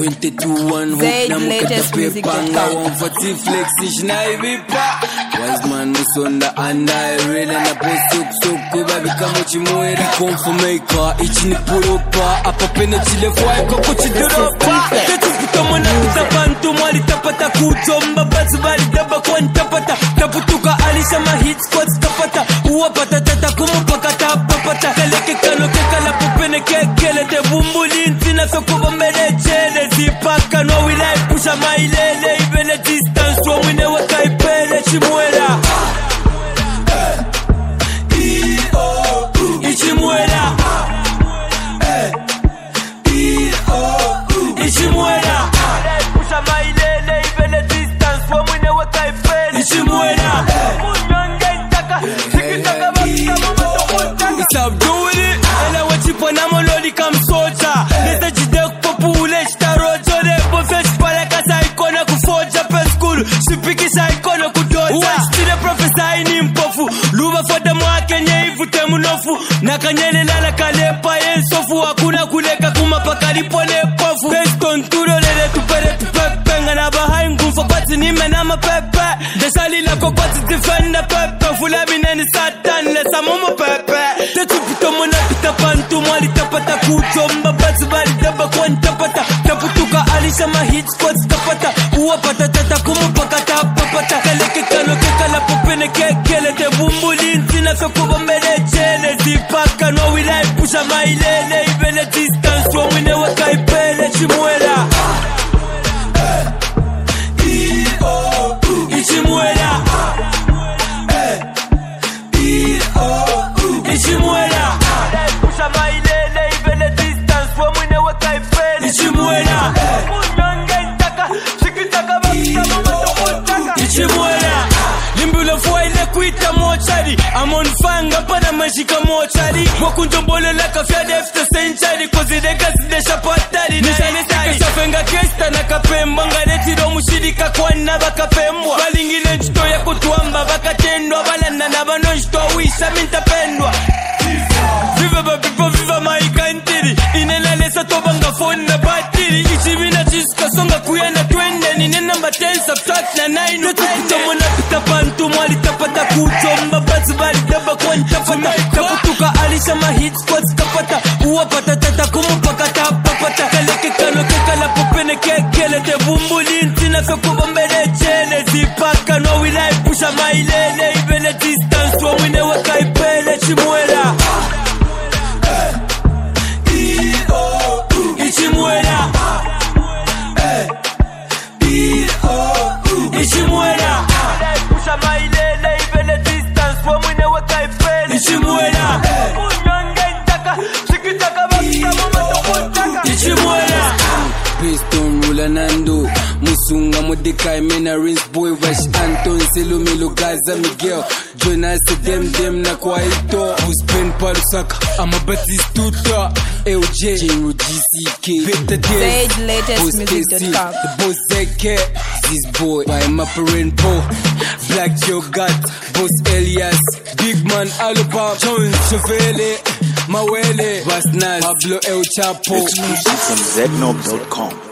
22-1 hook na mukadape panga 140 flex ishinaibipa wise man musonda anda irela na posuk babika muchimwera confirmeka ichini puropa apapene chilefwa ko kuchidoropa tetukutomona kutabantu mwali tapata kutomba bazibali daba kwantapata taputuka alisha ma hits squads tapata uwapata tata kumupakata papata kaleke kaloke kala popene kekele te bumbulin na sokuba mbele chele zipaka no wilai pusha mailele ibele distance wa mwine waka ipele chimwela ichimwela ichimwela pusha mailele ibele distance wa mwine waka ipele ichimwela munyonge sikitaka bakita mumatokuta it's up doing it ela wachipona molodi kam soldier Sipikisha ikono kudoja Uwestile profesai ni mpofu Luba foda mwake nyeivu temunofu Nakanyele lala kalepa yensofu Hakuna kuleka kumapaka lipone pofu Beston turo lele tupere tupepe Ngana bahai ngumfo pati nime na mapepe Desali la kopati defenda pepe Fula mineni satan lesa momo pepe Tetupito mona pita pantu Mwali tapata kutomba Bati bali daba kwantapata Taputuka alisha ma hit squads tapata Uwapata tata kumupakata papata kaleke kaloke kala popene kekele te bumbulin tina sokuba mbele chele zipaka no wilai pusha mailele ibele distance wa mwine waka ipele chimwela ichimwela ichimwela pusha mailele ibele distance wa mwine waka ipele ichimwela Ichimwela Limbulo fwa ile kuita mochari Amon fanga pana mashika mochari Wakunjombole la kafya defta century Kozideka zidesha patari Nishane sika shafenga kesta na kapemba Ngareti mushirika kwa naba kapembwa Balingile nchito ya kutuamba Bakatendwa balanda na bano nchito wisha mintapendwa Viva babipo viva maika intiri Inela lesa tobanga phone na batiri Ichimina chiska songa kuyana twende Nine number 10 subtract na 9 Tutukutomona pitapantu mwali tapata kutomba Bazibali daba kwantapata Taputuka alisha ma hit squads tapata Uwapata tata kumupakata papata Kaleke kaloke kala popene kekele te bumbulin tina sokuba mbele chele zipaka no wilai pusha mailele ibele distance wa mwine waka ipele chimwela ichimwela ichimwela pusha mailele ibele distance wa mwine waka ipele ichimwela munyonge ntaka sikitaka bakita mumatokuntaka ichimwela Piston rula nando Musunga Mordecai Mena Rinse Boy Wash Anton Selomelo Gaza Miguel Jonas Dem na Kwaito Huspen Palusaka I'm a Batistuta LJ Jinro GCK Peter Days SageLatestMusic.com The Boss ZK This Boy by Maparin Po Black Joe Gat Boss Elias Big Man Alubab Jones Chevele Mawele Basnas Pablo El Chapo Exclusive from Zednob.com